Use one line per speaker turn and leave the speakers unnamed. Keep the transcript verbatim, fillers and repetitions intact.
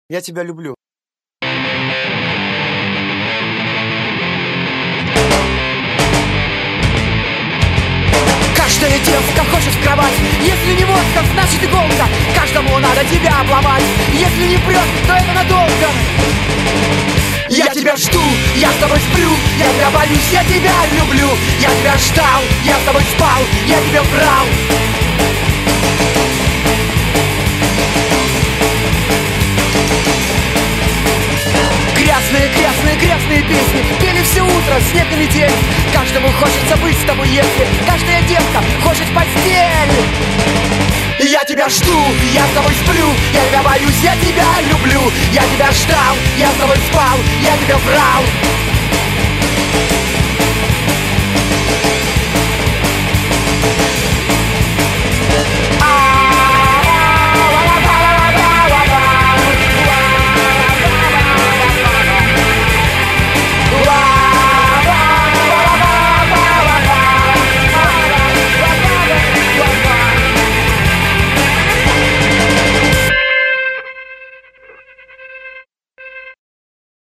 Я тебя люблю.
Каждая девка хочет в кровать. Если не воздух, значит иголка. Каждому надо тебя обломать. Если не прет, то это надолго. Я тебя жду, я с тобой сплю. Я тебя боюсь, я тебя люблю. Я тебя ждал, я с тобой спал. Я тебя брал. Грязные, грязные, грязные песни пели все утро, снег и метель. Каждому хочется быть с тобой, если каждая девка хочет в постель. Я тебя жду, я с тобой сплю. Я тебя боюсь, я тебя люблю. Я тебя ждал, я с тобой спал. Я тебя брал.